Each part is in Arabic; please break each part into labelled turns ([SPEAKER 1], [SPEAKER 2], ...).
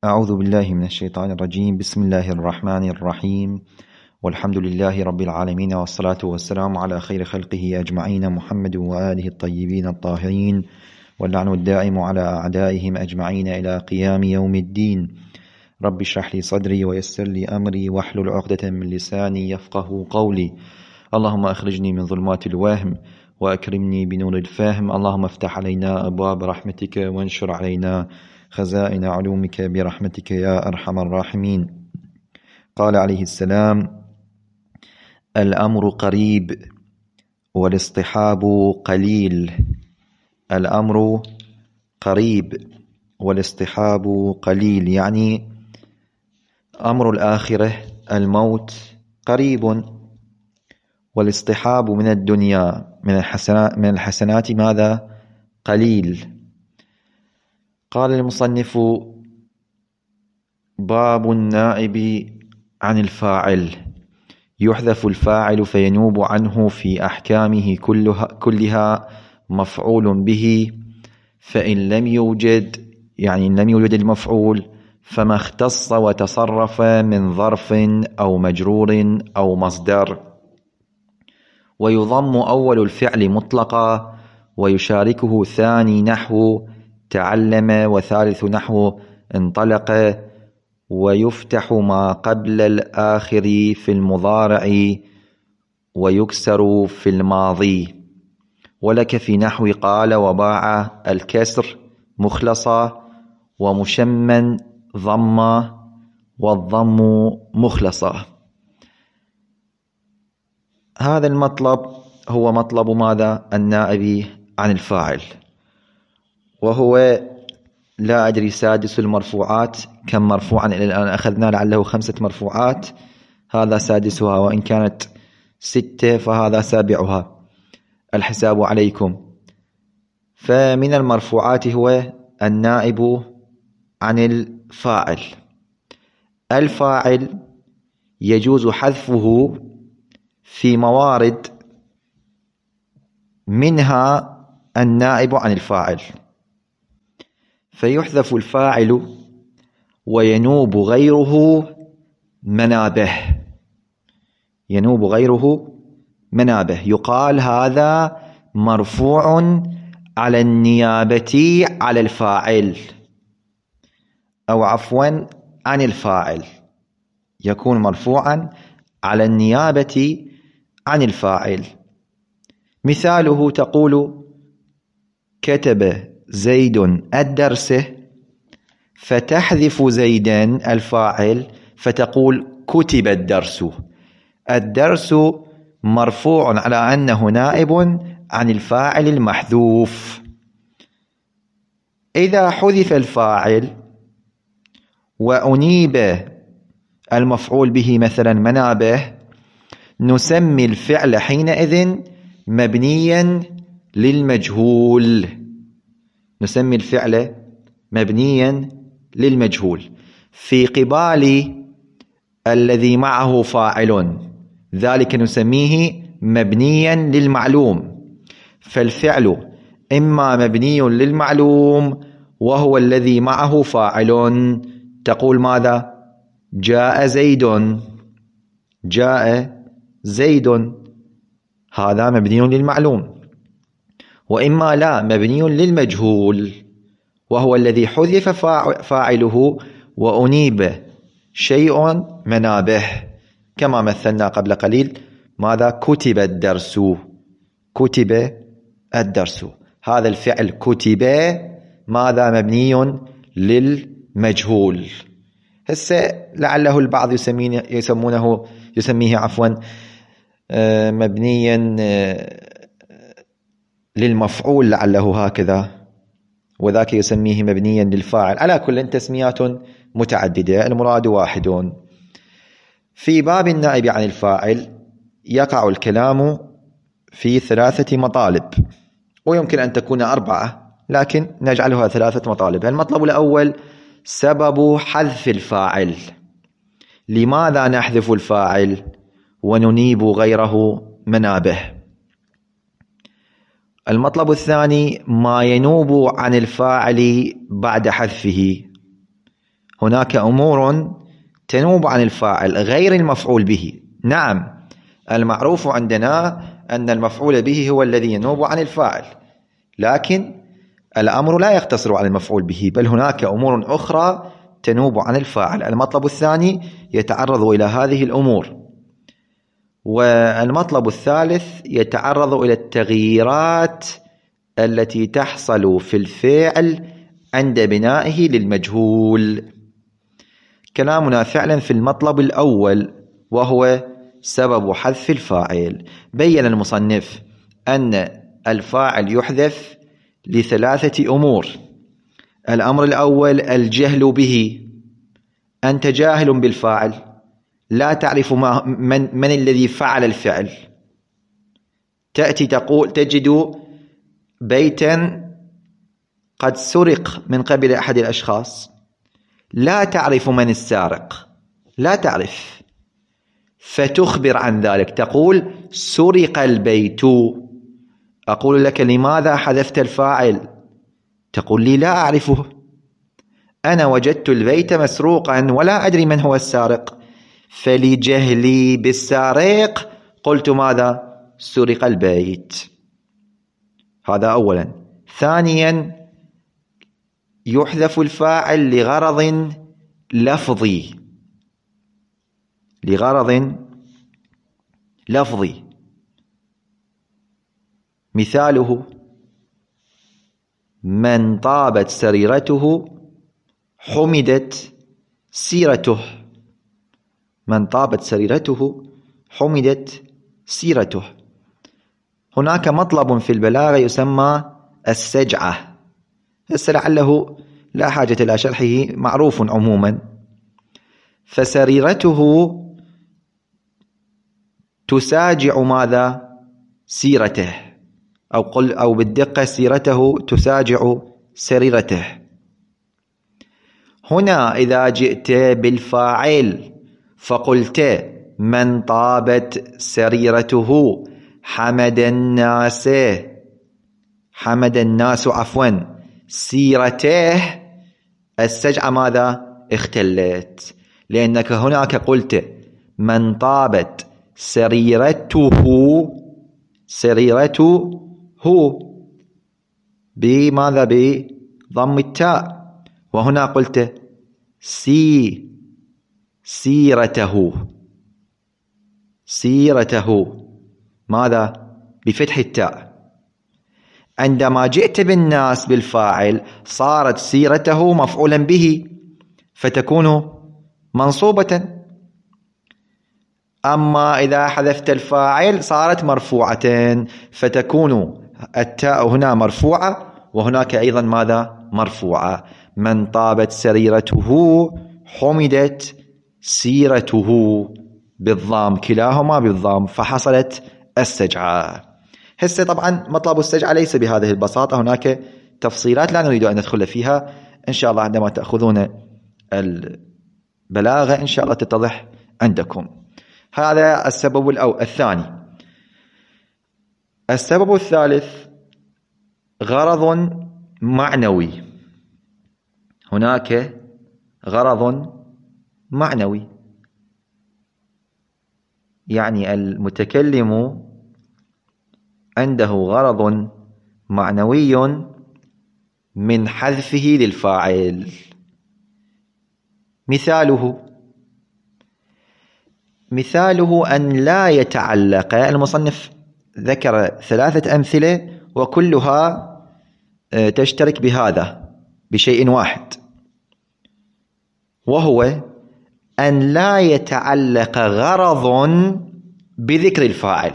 [SPEAKER 1] أعوذ بالله من الشيطان الرجيم. بسم الله الرحمن الرحيم، والحمد لله رب العالمين، والصلاة والسلام على خير خلقه أجمعين، محمد وآله الطيبين الطاهرين، واللعن الدائم على أعدائهم أجمعين إلى قيام يوم الدين. رب اشرح لي صدري ويسر لي أمري واحلل عقدة من لساني يفقه قولي. اللهم أخرجني من ظلمات الوهم وأكرمني بنور الفهم. اللهم افتح علينا أبواب رحمتك وانشر علينا خزائن علومك برحمتك يا أرحم الراحمين. قال عليه السلام: الأمر قريب والاصطحاب قليل. الأمر قريب والاصطحاب قليل، يعني أمر الآخرة الموت قريب، والاصطحاب من الدنيا من الحسنات ماذا؟ قليل. قال المصنف: باب النائب عن الفاعل. يحذف الفاعل فينوب عنه في أحكامه كلها مفعول به، فإن لم يوجد، يعني إن لم يوجد المفعول، فما اختص وتصرف من ظرف أو مجرور أو مصدر. ويضم أول الفعل مطلقا، ويشاركه ثاني نحو تعلم، وثالث نحو انطلق. ويفتح ما قبل الآخر في المضارع، ويكسر في الماضي. ولك في نحو قال وباع الكسر مخلصا، ومشمن ضم، والضم مخلصا. هذا المطلب هو مطلب ماذا؟ النائب عن الفاعل، وهو لا أدري سادس المرفوعات. كم مرفوعا إلى الآن أخذنا؟ لعله 5 مرفوعات، هذا سادسها، وإن كانت 6 فهذا سابعها، الحساب عليكم. فمن المرفوعات هو النائب عن الفاعل. الفاعل يجوز حذفه في موارد، منها النائب عن الفاعل، فيحذف الفاعل وينوب غيره منابه. ينوب غيره منابه، يقال هذا مرفوع على النيابة على الفاعل، أو عفوا عن الفاعل، يكون مرفوعا على النيابة عن الفاعل. مثاله تقول: كتب زيد الدرس، فتحذف زيدا الفاعل فتقول كتب الدرس. الدرس مرفوع على أنه نائب عن الفاعل المحذوف. إذا حذف الفاعل وأنيب المفعول به مثلا منابه، نسمي الفعل حينئذ مبنيا للمجهول. نسمي الفعل مبنيا للمجهول في قبال الذي معه فاعل، ذلك نسميه مبنيا للمعلوم. فالفعل إما مبني للمعلوم وهو الذي معه فاعل، تقول ماذا؟ جاء زيد. جاء زيد، هذا مبني للمعلوم. وإما لا، مبني للمجهول، وهو الذي حذف فاعله وأنيب شيء منابه، كما مثلنا قبل قليل. ماذا؟ كتب الدرس. كتب الدرس، هذا الفعل كتب ماذا؟ مبني للمجهول. هسه لعله البعض يسميه مبنيا للمفعول، لعله هكذا، وذاك يسميه مبنيا للفاعل. على كل تسميات متعددة، المراد واحد. في باب النائب عن الفاعل يقع الكلام في 3 مطالب، ويمكن أن تكون 4، لكن نجعلها 3 مطالب. المطلب الأول سبب حذف الفاعل. لماذا نحذف الفاعل وننيب غيره منابه؟ المطلب الثاني ما ينوب عن الفاعل بعد حذفه. هناك أمور تنوب عن الفاعل غير المفعول به. نعم، المعروف عندنا أن المفعول به هو الذي ينوب عن الفاعل، لكن الأمر لا يقتصر على المفعول به، بل هناك أمور أخرى تنوب عن الفاعل. المطلب الثاني يتعرض إلى هذه الأمور. والمطلب الثالث يتعرض إلى التغييرات التي تحصل في الفعل عند بنائه للمجهول. كلامنا فعلا في المطلب الأول وهو سبب حذف الفاعل. بين المصنف أن الفاعل يحذف لثلاثة أمور. الأمر الأول الجهل به، أنت جاهل بالفاعل، لا تعرف من الذي فعل الفعل. تأتي تقول تجد بيتا قد سرق من قبل أحد الأشخاص، لا تعرف من السارق، لا تعرف، فتخبر عن ذلك، تقول سرق البيت. أقول لك لماذا حذفت الفاعل؟ تقول لي لا أعرفه، أنا وجدت البيت مسروقا ولا أدري من هو السارق، فلجهلي بالسارق قلت ماذا؟ سرق البيت. هذا أولا. ثانيا يحذف الفاعل لغرض لفظي، لغرض لفظي. مثاله من طابت سريرته حمدت سيرته. من طابت سريرته حمدت سيرته. هناك مطلب في البلاغة يسمى السجعة، بس لعله لا حاجة إلى شرحه، معروف عموما. فسريرته تساجع ماذا؟ سيرته، أو بالدقة سيرته تساجع سريرته. هنا إذا جئت بالفاعل فقلت من طابت سريرته حمد الناس سيرته، السجعة ماذا؟ اختلت، لأنك هناك قلت من طابت سريرته بماذا؟ بضم التاء، وهنا قلت سيرته ماذا؟ بفتح التاء. عندما جئت بالناس بالفاعل صارت سيرته مفعولا به، فتكون منصوبة. أما إذا حذفت الفاعل صارت مرفوعة، فتكون التاء هنا مرفوعة وهناك أيضا ماذا؟ مرفوعة. من طابت سريرته حمدت سيرته بالضام، كلاهما بالضام، فحصلت السجعة. هسه طبعا مطلب السجعة ليس بهذه البساطة، هناك تفصيلات لا نريد أن ندخل فيها، إن شاء الله عندما تأخذون البلاغة إن شاء الله تتضح عندكم. هذا السبب الثاني. السبب الثالث غرض معنوي. هناك غرض معنوي، يعني المتكلم عنده غرض معنوي من حذفه للفاعل. مثاله أن لا يتعلق. المصنف ذكر 3 أمثلة وكلها تشترك بهذا بشيء واحد، وهو أن لا يتعلق غرض بذكر الفاعل.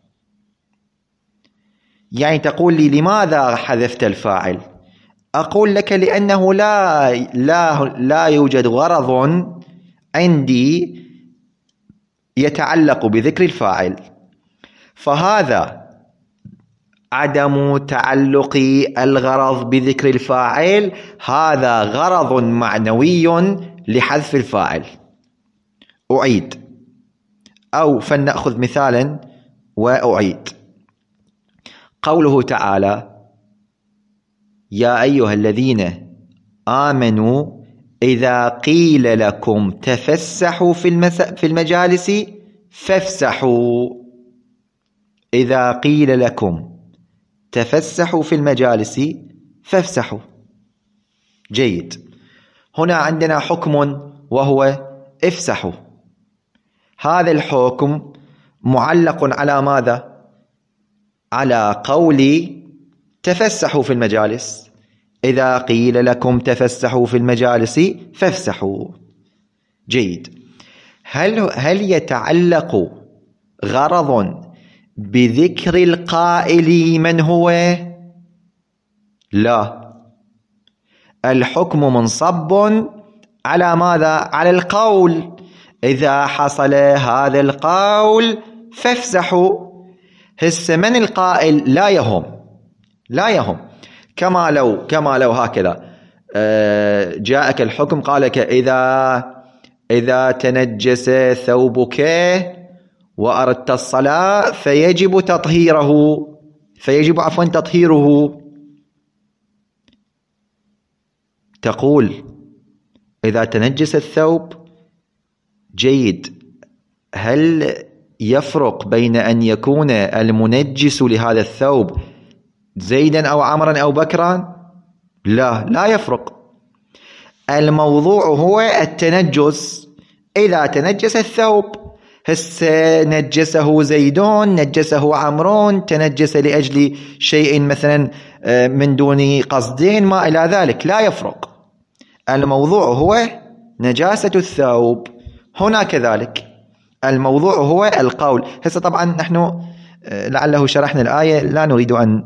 [SPEAKER 1] يعني تقول لي لماذا حذفت الفاعل؟ أقول لك لأنه لا يوجد غرض عندي يتعلق بذكر الفاعل، فهذا عدم تعلق الغرض بذكر الفاعل هذا غرض معنوي لحذف الفاعل. أعيد، أو فلنأخذ مثالا وأعيد. قوله تعالى يا أيها الذين آمنوا إذا قيل لكم تفسحوا في المجالس فافسحوا. إذا قيل لكم تفسحوا في المجالس فافسحوا. جيد. هنا عندنا حكم وهو افسحوا. هذا الحكم معلق على ماذا؟ على قول تفسحوا في المجالس. إذا قيل لكم تفسحوا في المجالس فافسحوا. جيد. هل يتعلق غرض بذكر القائل من هو؟ لا. الحكم منصب على ماذا؟ على القول. إذا حصل هذا القول فافسحوا. هسه من القائل لا يهم. كما لو هكذا جاءك الحكم قال لك إذا تنجس ثوبك وأردت الصلاة فيجب تطهيره. تقول إذا تنجس الثوب. جيد. هل يفرق بين أن يكون المنجس لهذا الثوب زيدا أو عمرا أو بكرا؟ لا يفرق. الموضوع هو التنجس. إذا تنجس الثوب، نجسه زيدون، نجسه عمرون، تنجس لأجل شيء مثلا من دون قصدين ما إلى ذلك، لا يفرق. الموضوع هو نجاسة الثوب. هنا كذلك الموضوع هو القول. هسه طبعا نحن لعله شرحنا الآية، لا نريد أن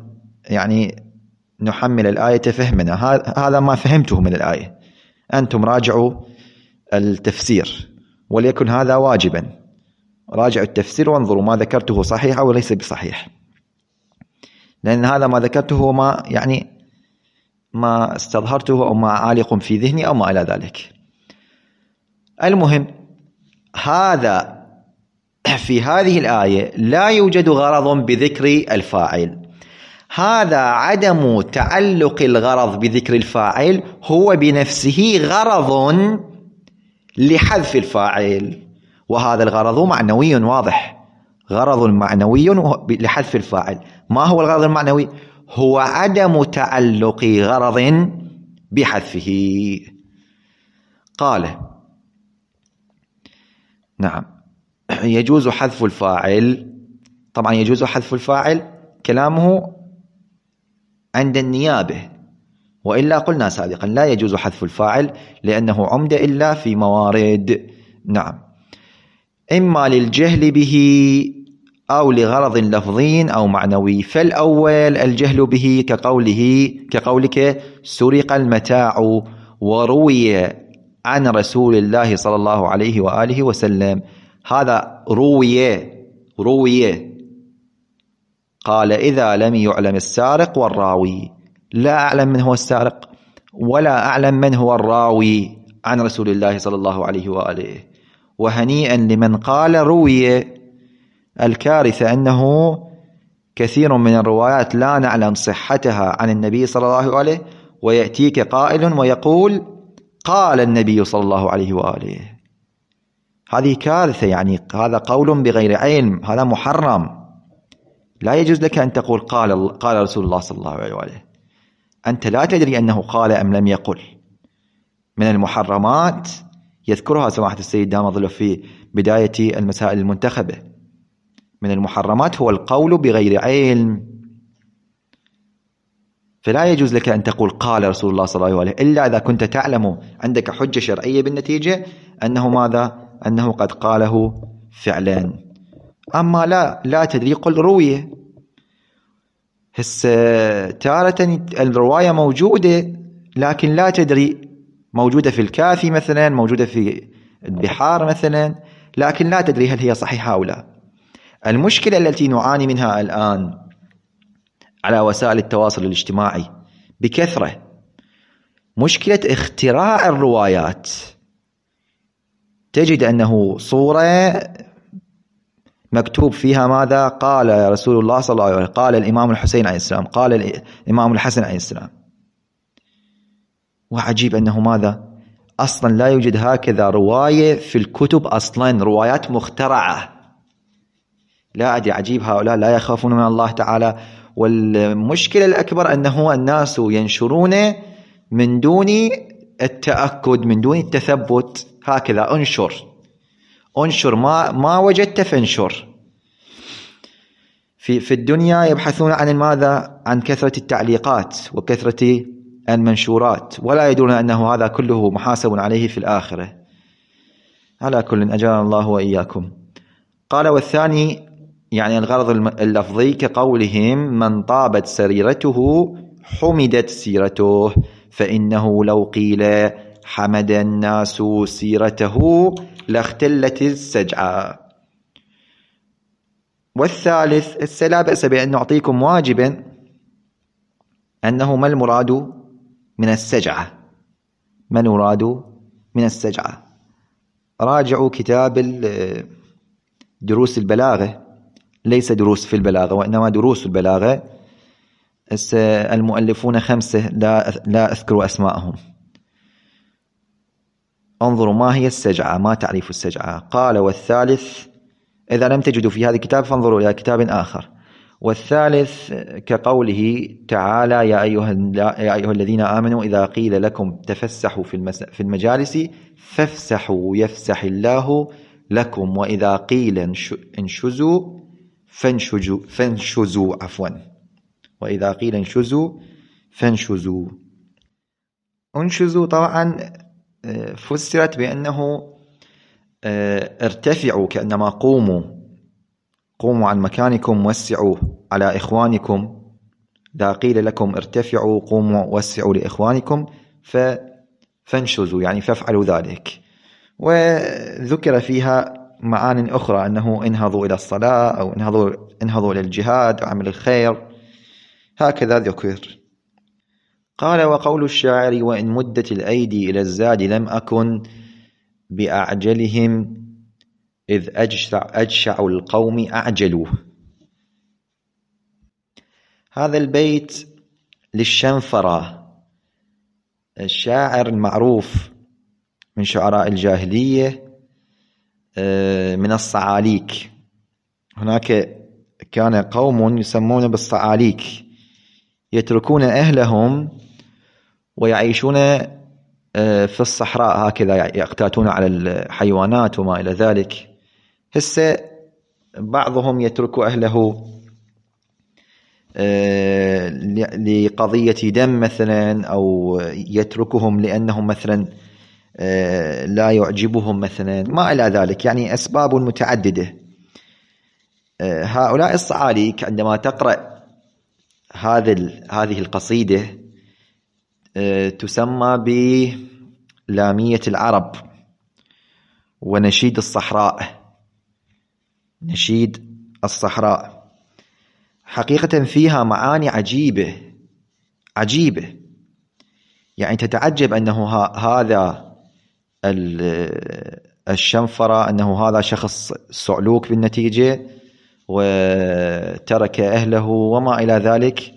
[SPEAKER 1] نحمل الآية فهمنا، هذا ما فهمته من الآية. أنتم راجعوا التفسير، وليكن هذا واجبا. راجعوا التفسير وانظروا ما ذكرته صحيح أو ليس بصحيح، لأن هذا ما ذكرته هو ما استظهرته أو ما عالق في ذهني أو ما إلى ذلك. المهم، هذا في هذه الآية لا يوجد غرض بذكر الفاعل. هذا عدم تعلق الغرض بذكر الفاعل هو بنفسه غرض لحذف الفاعل، وهذا الغرض معنوي واضح. غرض معنوي لحذف الفاعل. ما هو الغرض المعنوي؟ هو عدم تعلق غرض بحذفه. قال نعم يجوز حذف الفاعل. طبعا يجوز حذف الفاعل كلامه عند النيابة، وإلا قلنا سابقا لا يجوز حذف الفاعل لأنه عمدة إلا في موارد. نعم، إما للجهل به أو لغرض لفظي أو معنوي. فالأول الجهل به كقولك سرق المتاع وروي عن رسول الله صلى الله عليه وآله وسلم. هذا روي قال إذا لم يعلم السارق والراوي. لا أعلم من هو السارق ولا أعلم من هو الراوي عن رسول الله صلى الله عليه وآله. وهنيئا لمن قال روي. الكارثة أنه كثير من الروايات لا نعلم صحتها عن النبي صلى الله عليه، ويأتيك قائل ويقول قال النبي صلى الله عليه وآله. هذه كارثة، هذا قول بغير علم، هذا محرم. لا يجوز لك أن تقول قال رسول الله صلى الله عليه وآله. أنت لا تدري أنه قال أم لم يقل. من المحرمات يذكرها سماحة السيد دام ظله في بداية المسائل المنتخبة، من المحرمات هو القول بغير علم. فلا يجوز لك أن تقول قال رسول الله صلى الله عليه وآله إلا إذا كنت تعلم عندك حجة شرعية بالنتيجة أنه ماذا؟ أنه قد قاله فعلا. أما لا تدري قل روية. تارة الرواية موجودة لكن لا تدري، موجودة في الكافي مثلا، موجودة في البحار مثلا، لكن لا تدري هل هي صحيحة أو لا. المشكلة التي نعاني منها الآن على وسائل التواصل الاجتماعي بكثرة مشكلة اختراع الروايات. تجد أنه صورة مكتوب فيها ماذا؟ قال رسول الله صلى الله عليه وسلم، قال الإمام الحسين عليه السلام، قال الإمام الحسن عليه السلام. وعجيب أنه ماذا؟ أصلا لا يوجد هكذا رواية في الكتب أصلا، روايات مخترعة. لا أدري، عجيب، هؤلاء لا يخافون من الله تعالى. والمشكلة الأكبر أنه الناس ينشرون من دون التأكد، من دون التثبت. هكذا انشر ما وجدت فانشر. في الدنيا يبحثون عن ماذا؟ عن كثرة التعليقات وكثرة المنشورات، ولا يدرون أنه هذا كله محاسب عليه في الآخرة. على كل، أجرنا الله وإياكم. قال والثاني يعني الغرض اللفظي كقولهم من طابت سريرته حمدت سيرته، فإنه لو قيل حمد الناس سيرته لاختلت السجعة. والثالث لا بأس بأن نعطيكم واجبا أنه ما المراد من السجعة؟ ما المراد من السجعة؟ راجعوا كتاب دروس البلاغة، ليس دروس في البلاغة وإنما دروس البلاغة. المؤلفون 5 لا أذكر أسماءهم. انظروا ما هي السجعة، ما تعريف السجعة. قال والثالث، إذا لم تجدوا في هذا الكتاب فانظروا إلى كتاب آخر. والثالث كقوله تعالى يا أيها الذين آمنوا إذا قيل لكم تفسحوا في المجالس فافسحوا يفسح الله لكم، وإذا قيل انشزوا فانشزوا وإذا قيل انشزوا فانشزوا. انشزوا طبعا فسرت بأنه ارتفعوا، كأنما قوموا عن مكانكم وسعوا على إخوانكم. إذا قيل لكم ارتفعوا قوموا وسعوا لإخوانكم فانشزوا يعني فافعلوا ذلك. وذكر فيها معان أخرى أنه انهضوا إلى الصلاة أو انهضوا إلى الجهاد وعمل الخير، هكذا ذكر. قال وقول الشاعر وإن مدت الأيدي إلى الزاد لم أكن بأعجلهم إذ أجشع القوم أعجلوا. هذا البيت للشنفرة، الشاعر المعروف من شعراء الجاهلية من الصعاليك. هناك كان قوم يسمون بالصعاليك يتركون أهلهم ويعيشون في الصحراء، هكذا يقتاتون على الحيوانات وما إلى ذلك. هسه بعضهم يترك أهله لقضية دم مثلا، أو يتركهم لأنهم مثلا لا يعجبهم مثلا، ما إلى ذلك، يعني أسباب متعددة. هؤلاء الصعاليك عندما تقرأ هذه القصيدة تسمى بلامية العرب ونشيد الصحراء. نشيد الصحراء حقيقة فيها معاني عجيبة، يعني تتعجب أنه هذا الشنفرة أنه هذا شخص صعلوك بالنتيجة وترك أهله وما إلى ذلك،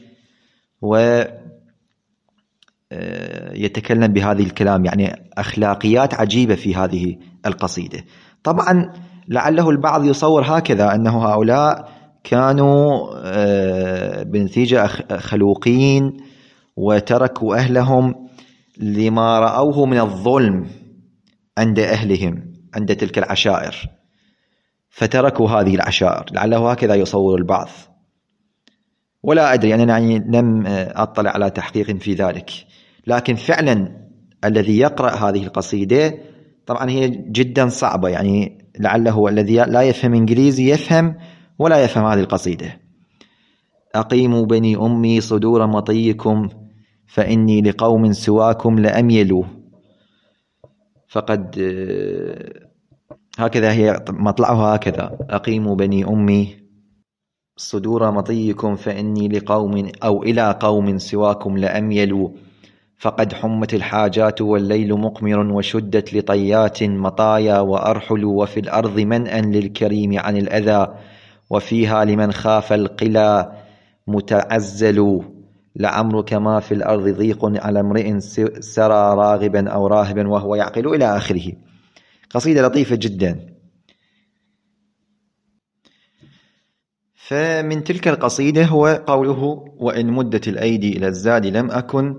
[SPEAKER 1] ويتكلم بهذه الكلام، يعني أخلاقيات عجيبة في هذه القصيدة. طبعا لعله البعض يصور هكذا أنه هؤلاء كانوا بنتيجة خلوقين وتركوا أهلهم لما رأوه من الظلم عند أهلهم، عند تلك العشائر، فتركوا هذه العشائر. لعله هكذا يصور البعض، ولا أدري، أنا يعني لم أطلع على تحقيق في ذلك. لكن فعلا الذي يقرأ هذه القصيدة طبعا هي جدا صعبة، يعني لعله الذي لا يفهم إنجليزي يفهم ولا يفهم هذه القصيدة. أقيموا بني أمي صدور مطيكم فإني لقوم سواكم لأميلوا. فقد هكذا هي مطلعها، هكذا أقيموا بني أمي صدور مطيكم فإني لقوم أو إلى قوم سواكم لأميلوا. فقد حمت الحاجات والليل مقمر وشدت لطيات مطايا وأرحل، وفي الأرض منأ للكريم عن الأذى وفيها لمن خاف القلا متعزل. لعمرك ما في الأرض ضيق على امرئ سرى راغبا أو راهبا وهو يعقل إلى آخره. قصيدة لطيفة جدا. فمن تلك القصيدة هو قوله: وإن مدت الأيدي إلى الزاد لم أكن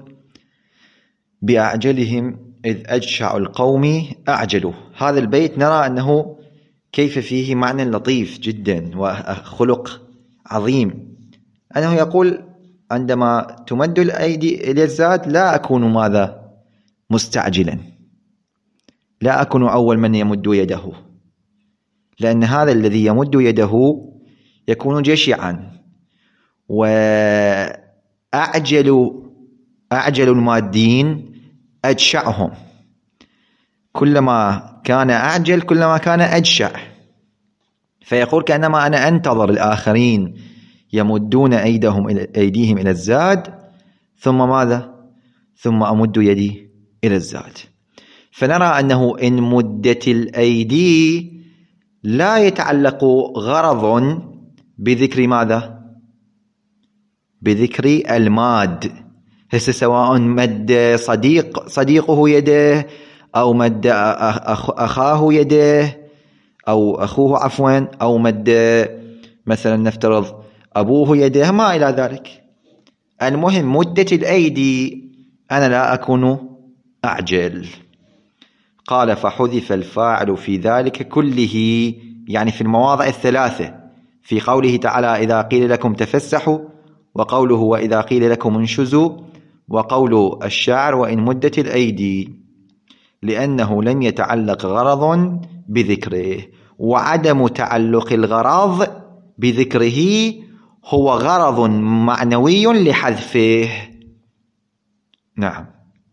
[SPEAKER 1] بأعجلهم إذ أجشع القوم أعجلوا. هذا البيت نرى أنه كيف فيه معنى لطيف جدا وخلق عظيم، أنه يقول: عندما تمد الأيدي إلى الزاد لا أكون ماذا؟ مستعجلا، لا أكون أول من يمد يده، لأن هذا الذي يمد يده يكون جشعا، وأعجل المادين أجشعهم. كلما كان أعجل كلما كان أجشع. فيقول: كأنما أنا أنتظر الآخرين يمدون أيديهم إلى الزاد، ثم ماذا؟ ثم أمد يدي إلى الزاد. فنرى أنه إن مدت الأيدي لا يتعلق غرض بذكر ماذا؟ بذكر الماد. هسه سواء مد صديقه يده، أو مد أخاه يده، أو أخوه عفوا، أو مد مثلا نفترض أبوه يده، ما إلى ذلك. المهم مدة الأيدي أنا لا أكون أعجل. قال: فحذف الفاعل في ذلك كله، يعني في المواضع الثلاثة، في قوله تعالى: إذا قيل لكم تفسحوا، وقوله: وإذا قيل لكم انشزوا، وقول الشاعر: وإن مدت الأيدي، لأنه لم يتعلق غرض بذكره. وعدم تعلق الغرض بذكره هو غرض معنوي لحذفه. نعم،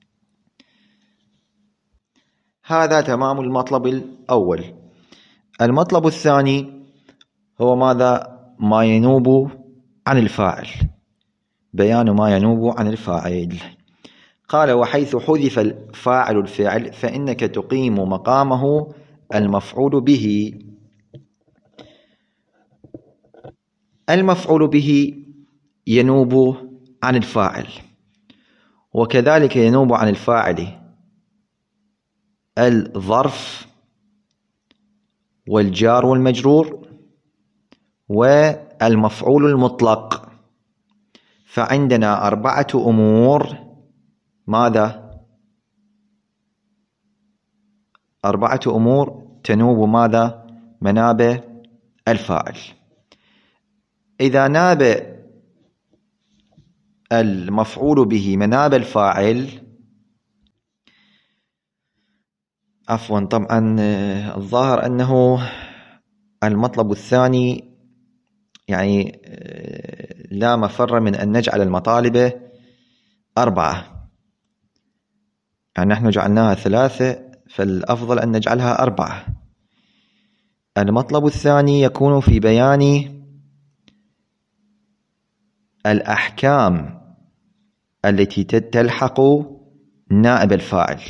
[SPEAKER 1] هذا تمام المطلب الأول. المطلب الثاني هو ماذا؟ ما ينوب عن الفاعل، بيان ما ينوب عن الفاعل. قال: وحيث حذف الفاعل الفعل فإنك تقيم مقامه المفعول به. المفعول به ينوب عن الفاعل، وكذلك ينوب عن الفاعل الظرف والجار والمجرور والمفعول المطلق. فعندنا 4 أمور. ماذا؟ 4 أمور تنوب ماذا؟ مناب الفاعل. إذا ناب المفعول به مناب الفاعل، عفوا طبعا الظاهر أنه المطلب الثاني يعني لا مفر من أن نجعل المطالب 4. يعني نحن جعلناها 3، فالأفضل أن نجعلها 4. المطلب الثاني يكون في بيان الأحكام التي تلحق نائب الفاعل.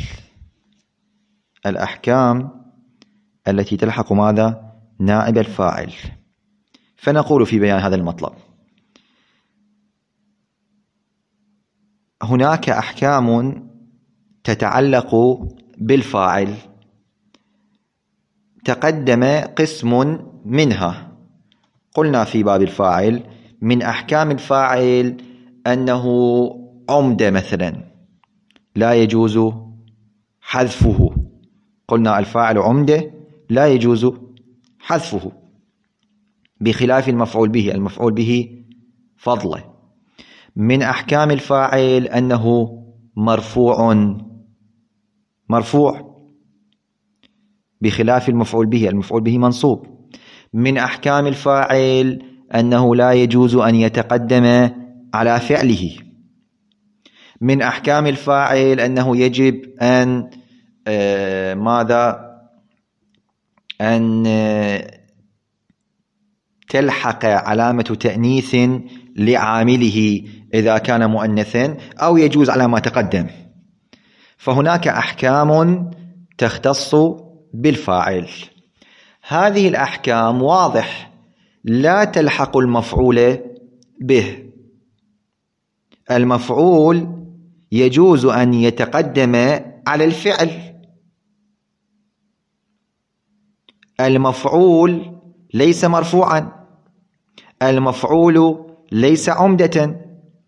[SPEAKER 1] الأحكام التي تلحق ماذا؟ نائب الفاعل. فنقول في بيان هذا المطلب: هناك أحكام تتعلق بالفاعل، تقدم قسم منها. قلنا في باب الفاعل: من أحكام الفاعل أنه عمدة مثلا لا يجوز حذفه. قلنا الفاعل عمدة لا يجوز حذفه، بخلاف المفعول به. المفعول به فضله. من أحكام الفاعل أنه مرفوع، بخلاف المفعول به. المفعول به منصوب. من أحكام الفاعل أنه لا يجوز أن يتقدم على فعله. من أحكام الفاعل أنه يجب أن أن تلحق علامة تأنيث لعامله إذا كان مؤنثا، أو يجوز على ما تقدم. فهناك أحكام تختص بالفاعل. هذه الأحكام واضح لا تلحق المفعول به. المفعول يجوز أن يتقدم على الفعل. المفعول ليس مرفوعا، المفعول ليس عمدة،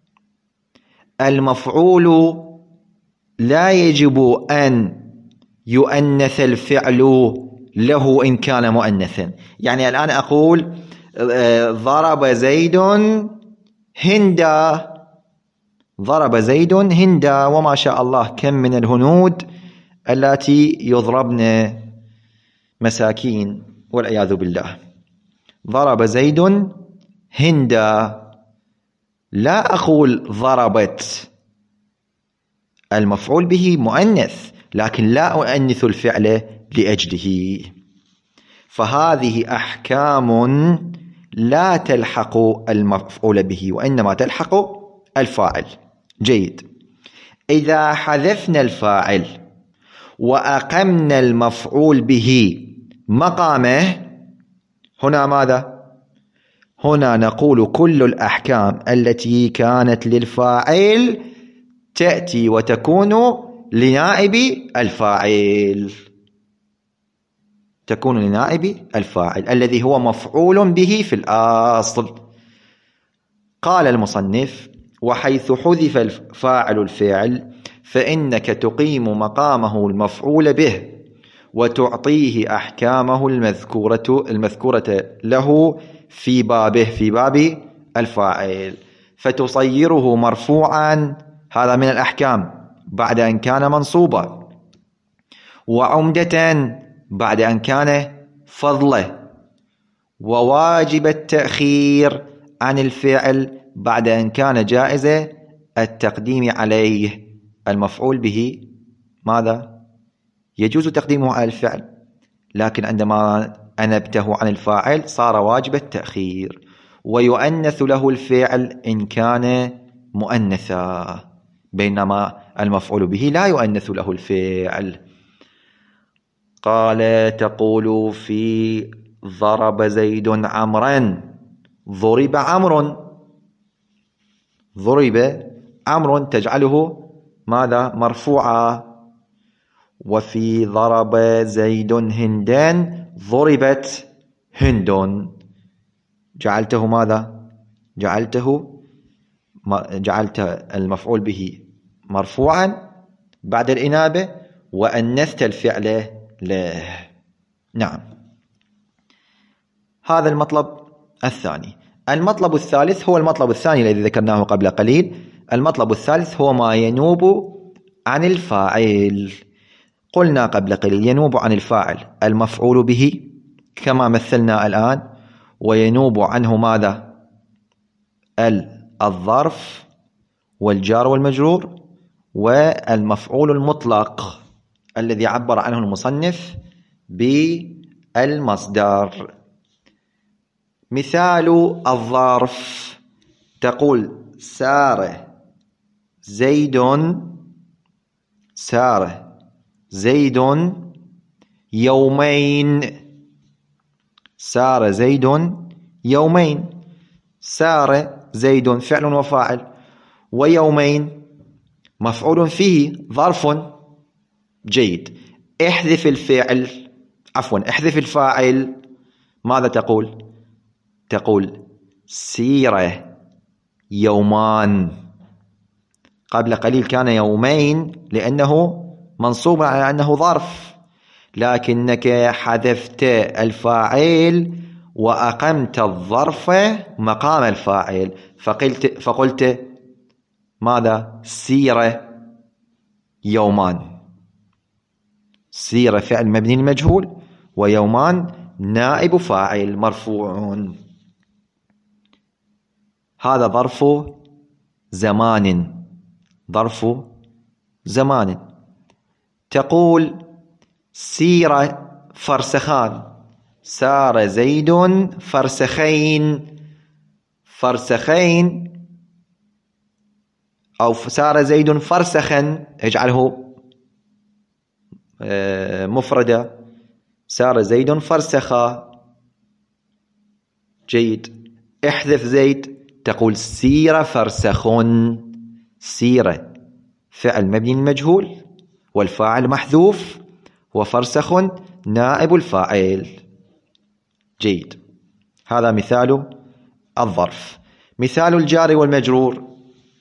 [SPEAKER 1] المفعول لا يجب أن يؤنث الفعل له إن كان مؤنثا. يعني الآن أقول ضرب زيد هندا، ضرب زيد هندا، وما شاء الله كم من الهنود التي يضربن مساكين والعياذ بالله. ضرب زيد هندا، لا أقول ضربت، المفعول به مؤنث لكن لا أؤنث الفعل لأجله. فهذه أحكام لا تلحق المفعول به وإنما تلحق الفاعل. جيد. إذا حذفنا الفاعل وأقمنا المفعول به مقامه، هنا ماذا؟ هنا نقول كل الأحكام التي كانت للفاعل تأتي وتكون لنائب الفاعل، تكون لنائب الفاعل الذي هو مفعول به في الأصل. قال المصنف: وحيث حذف فاعل الفعل فإنك تقيم مقامه المفعول به وتعطيه أحكامه المذكورة له في باب الفاعل، فتصيره مرفوعا، هذا من الأحكام بعد أن كان منصوبا، وعمدة بعد أن كان فضله، وواجب التأخير عن الفعل بعد أن كان جائز التقديم عليه. المفعول به ماذا؟ يجوز تقديمه على الفعل، لكن عندما أنبته عن الفاعل صار واجب التأخير، ويؤنث له الفعل إن كان مؤنثا، بينما المفعول به لا يؤنث له الفعل. قال: تقول في ضرب زيد عمرا، ضرب عمرو، ضرب عمرو تجعله ماذا؟ مرفوعا. وفي ضرب زيد هندان، ضربت هند، جعلته ماذا؟ جعلت المفعول به مرفوعا بعد الإنابة وأنثت الفعل له. نعم، هذا المطلب الثاني. المطلب الثالث هو المطلب الثاني الذي ذكرناه قبل قليل. المطلب الثالث هو ما ينوب عن الفاعل. قلنا قبل قليل ينوب عن الفاعل المفعول به كما مثلنا الآن، وينوب عنه ماذا؟ الظرف والجار والمجرور، والمفعول المطلق الذي عبر عنه المصنف بالمصدر. مثال الظرف: تقول سار زيد يومين، سار زيد يومين، سار زيد فعل وفاعل، ويومين مفعول فيه ظرف. جيد. احذف الفاعل، ماذا تقول؟ تقول سيرة يومان. قبل قليل كان يومين لأنه منصوب على أنه ظرف، لكنك حذفت الفاعل وأقمت الظرف مقام الفاعل، فقلت ماذا؟ سيرة يومان. سيرة فعل مبني للمجهول، ويومان نائب فاعل مرفوع. هذا ظرف زمان. تقول سيرة فرسخان، سار زيد فرسخين، أو سار زيد فرسخا، اجعله مفردة، سار زيد فرسخا. جيد. احذف زيد، تقول سير فرسخ، سير فعل مبني للمجهول والفاعل محذوف، وفرسخ نائب الفاعل. جيد. هذا مثال الظرف. مثال الجار والمجرور،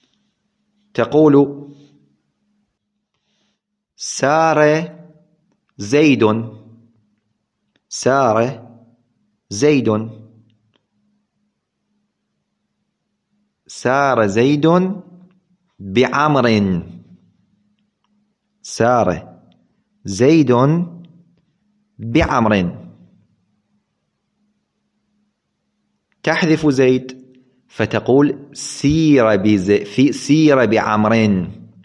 [SPEAKER 1] تقول سار زيد، سار زيد، سار زيد بعمر، سار زيد بعمر. تحذف زيد فتقول سير بعمر.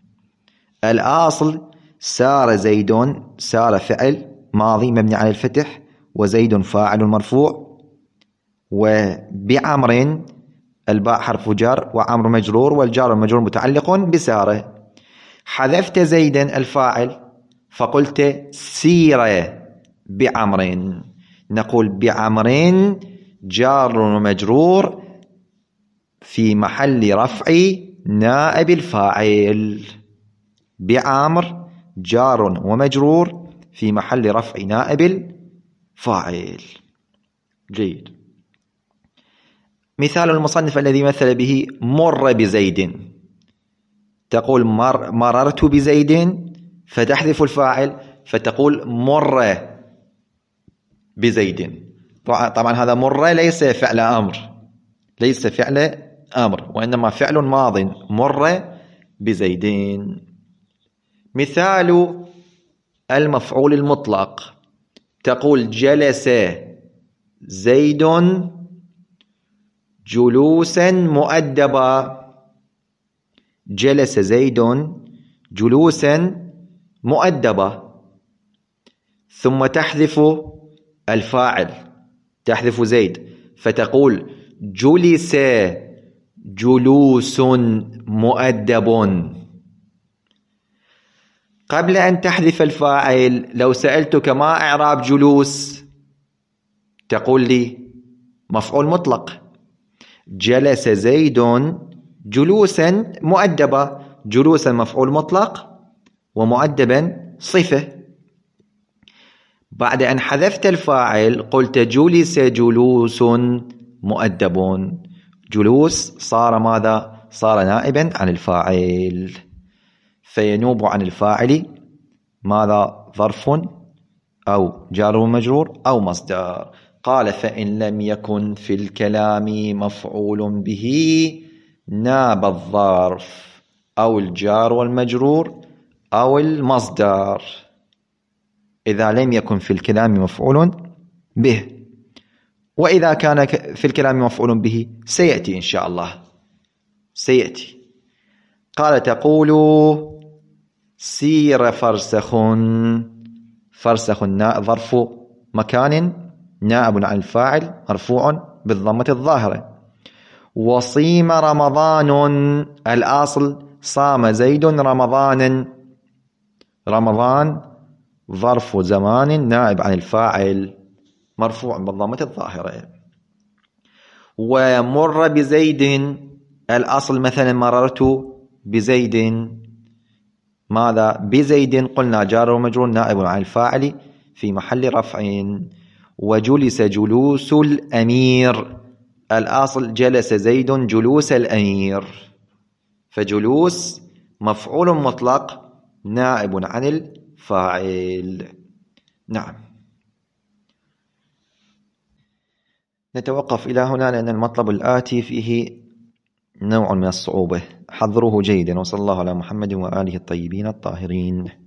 [SPEAKER 1] الأصل سار زيد، سار فعل ماضي مبني على الفتح، وزيد فاعل مرفوع، وبعمر الباء حرف جر وعمر مجرور، والجار والمجرور متعلق بساره. حذفت زيدا الفاعل فقلت سير بعمر. نقول بعمر جار ومجرور في محل رفع نائب الفاعل. بعمر جار ومجرور في محل رفع نائب الفاعل. جيد. مثال المصنف الذي مثل به مر بزيد، تقول مررت بزيد فتحذف الفاعل فتقول مر بزيد. طبعا هذا مر ليس فعل أمر، ليس فعل أمر، وإنما فعل ماض، مر بزيدين. مثال المفعول المطلق، تقول جلس زيد جلوسا مؤدبا، جلس زيد جلوسا مؤدبا، ثم تحذف الفاعل، تحذف زيد فتقول جلس جلوس مؤدب. قبل أن تحذف الفاعل لو سألتك ما إعراب جلوس تقول لي مفعول مطلق. جلس زيد جلوسا مؤدبا، جلوسا مفعول مطلق ومؤدبا صفة. بعد أن حذفت الفاعل قلت جلس جلوس مؤدب، جلوس صار ماذا؟ صار نائبا عن الفاعل، فينوب عن الفاعل ماذا؟ ظرف أو جار ومجرور أو مصدر. قال فإن لم يكن في الكلام مفعول به ناب الظرف أو الجار والمجرور أو المصدر. إذا لم يكن في الكلام مفعول به، وإذا كان في الكلام مفعول به سيأتي إن شاء الله، سيأتي. قال تقول سير فرسخ، فرسخ ظرف مكان نائب عن الفاعل مرفوع بالضمة الظاهرة. وصيم رمضان، الأصل صام زيد رمضانا، رمضان ظرف زمان نائب عن الفاعل مرفوع بالضمة الظاهرة. ومر بزيد، الأصل مثلا مررت بزيد، ماذا؟ بزيد قلنا جار ومجرور نائب عن الفاعل في محل رفع. وجلس جلوس الأمير، الأصل جلس زيد جلوس الأمير، فجلوس مفعول مطلق نائب عن الفاعل. نعم. نتوقف إلى هنا لأن المطلب الآتي فيه نوع من الصعوبة، حضروه جيدا. وصلى الله على محمد وآله الطيبين الطاهرين.